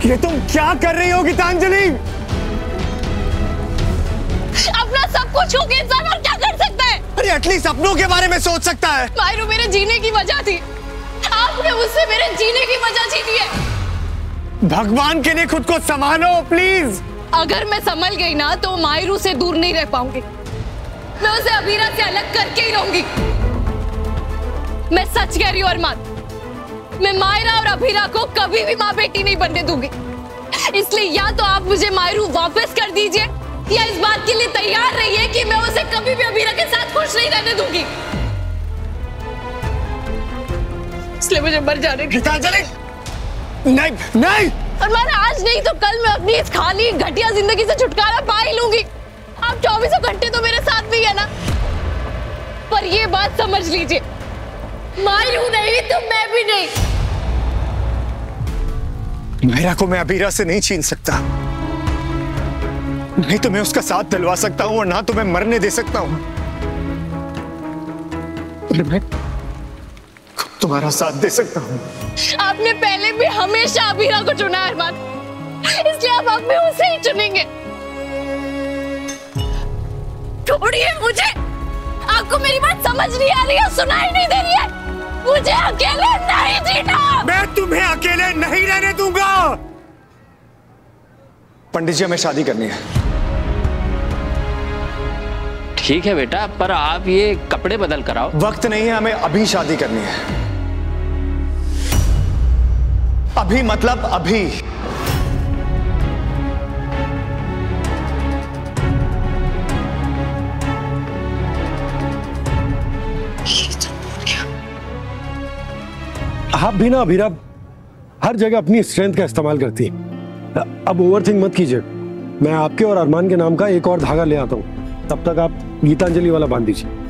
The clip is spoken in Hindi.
ये तुम क्या कर रही हो गीतांजलि? अपना सब कुछ हो गया इंसान और क्या कर सकता है? अरे एटलीस्ट अपनों के बारे में सोच सकता है। मायरू मेरे जीने की वजह थी, आपने मुझसे मेरे जीने की वजह छीनी है। भगवान के लिए खुद को संभालो प्लीज। अगर मैं संभल गई ना तो मायरू से दूर नहीं रह पाऊंगी, मैं उसे अबीरा से अलग करके ही रहूंगी। मैं सच कह रही हूँ अरमान, मैं मायरा और अबीरा को कभी भी माँ बेटी नहीं बनने दूंगी। इसलिए या तो आप मुझे मायरू वापस कर दीजिए या इस बात के लिए तैयार रहिए कि मैं उसे कभी भी अबीरा के साथ खुश नहीं रहने दूंगी। इसलिए मुझे मर जाने की। गीतांजलि नहीं नहीं। अरमान आज नहीं तो कल मैं अपनी इस खाली घटिया जिंदगी से छुटकारा पा ही लूंगी। आप 24 घंटे तो मेरे साथ भी है ना। पर ये बात समझ लीजिए, मायरू नहीं तो मैं भी नहीं। मायरा को मैं अबीरा से नहीं छीन सकता, नहीं तो मैं उसका साथ दिलवा सकता हूं और ना तो मैं मरने दे सकता हूं। मैं तुम्हारा साथ दे सकता हूं। आपने पहले भी हमेशा अबीरा को चुना है अरमान, इसलिए आप अब भी उसे ही चुनेंगे। छोड़िए मुझे, आपको मेरी बात समझ नहीं आ रही है, सुनाई नहीं दे रही है। मुझे अकेले नहीं जीना। मैं तुम्हें अकेले नहीं रहने दूंगा। पंडित जी हमें शादी करनी है। ठीक है बेटा, पर आप ये कपड़े बदल कर आओ। वक्त नहीं है, हमें अभी शादी करनी है। अभी मतलब अभी। आप भी ना अबीरा हर जगह अपनी स्ट्रेंथ का इस्तेमाल करती हैं। अब ओवरथिंक मत कीजिए, मैं आपके और अरमान के नाम का एक और धागा ले आता हूं। तब तक आप गीतांजलि वाला बांध दीजिए।